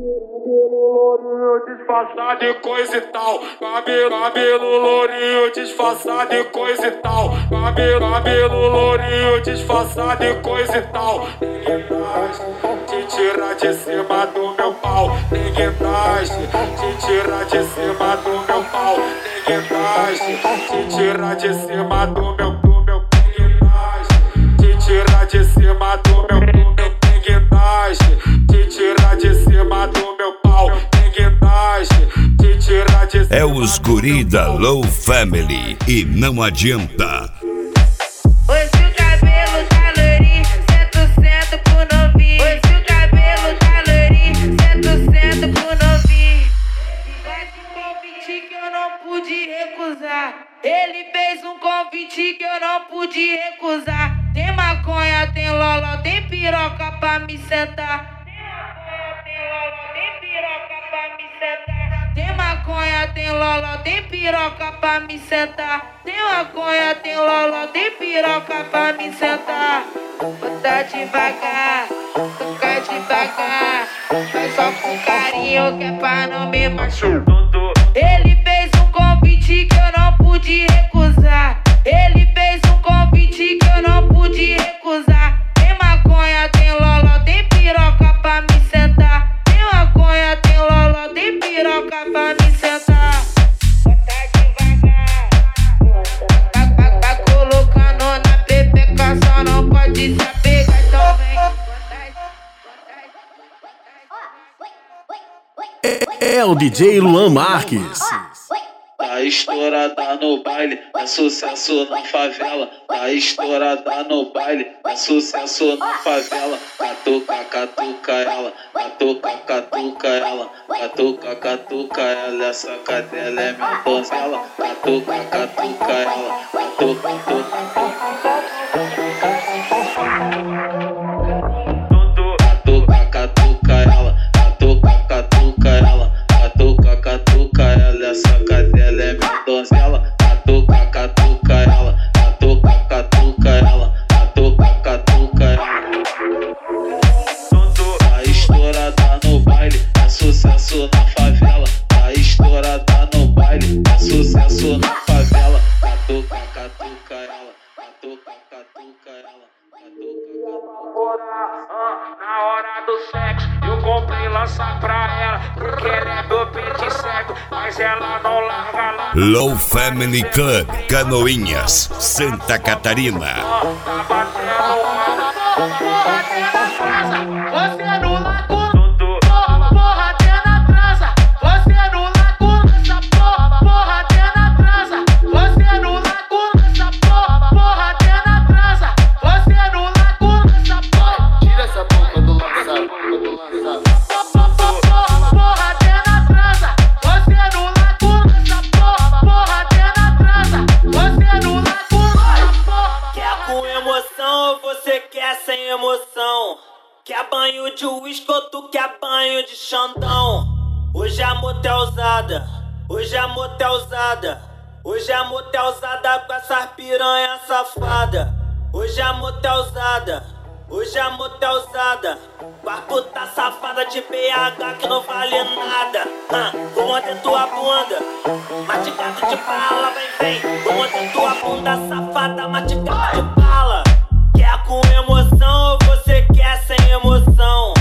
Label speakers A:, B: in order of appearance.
A: Disfarçado de coisa e tal, cabelo lourinho, disfarçado de coisa e tal, cabelo lourinho, disfarçado de coisa e tal. Ninguém traz, te tira de cima do meu pau. Ninguém traz, te tira de cima do meu pau. Ninguém traz, te tira de cima do meu. Ninguém traz, te tira de cima do meu. Ninguém traz, te tira de cima do meu pau.
B: É os guri da Low Family e não adianta.
C: Oi, se o cabelo tá lourinho, senta pro novinho. Oi, se o cabelo tá lourinho, senta pro novinho. Faz um convite que eu não pude recusar. Ele fez um convite que eu não pude recusar. Tem maconha, tem loló, tem piroca pra me sentar. Tem maconha, tem loló, tem piroca pra me sentar. Tem maconha, tem loló, tem piroca pra me sentar. Bota devagar, toca devagar. Faz só com carinho que é pra não me machucar. Ele fez um convite que eu não pude recusar. Ele fez um convite que eu não pude recusar. Tem maconha, tem loló, tem piroca pra me sentar. Tem maconha, tem loló, tem piroca pra me sentar. Bota devagar, vai colocando na pepeca, só não pode se apegar, então vem.
D: É o DJ Luan Marques.
E: Tá estourada no baile, é sucesso na favela. Tá estourada no baile, é sucesso na favela. Catuca ela, catuca ela, catuca ela. Essa cadela é minha donzela. Catuca ela, catuca ela, essa cadela é minha donzela. Catuca ela, catuca ela, catuca ela. Tá estourada no baile, é sucesso na favela. Tá estourada no baile, é sucesso na favela. Catuca ela, catuca ela.
A: Na hora do sexo, eu comprei lança pra ela, porque ela é meu pente cego, mas ela não larga lá.
B: Low Family Club, Canoinhas, Santa Catarina.
A: Tá batendo você no lago, porra, tem na trança. Você no lago, essa porra, tem na trança. Você no lago, essa porra, tem na trança. Você no lago, essa porra. Tira essa boca do lançado, porra, tem na trança. Você no lago, essa porra, tem na trança. Você no lago, essa porra.
F: Quer com emoção ou você quer sem emoção? Quer banho de uísque ou tu quer banho de Xandão? Hoje é motelzada, hoje é motelzada. Hoje é motelzada com essas piranha safada. Hoje é motelzada, hoje é motelzada. Com as puta safada de BH que não vale nada. Vou morder tua bunda, mastigado de bala, vem. Vou morder tua bunda safada, mastigado de bala. Quer com emoção ou você quer sem emoção?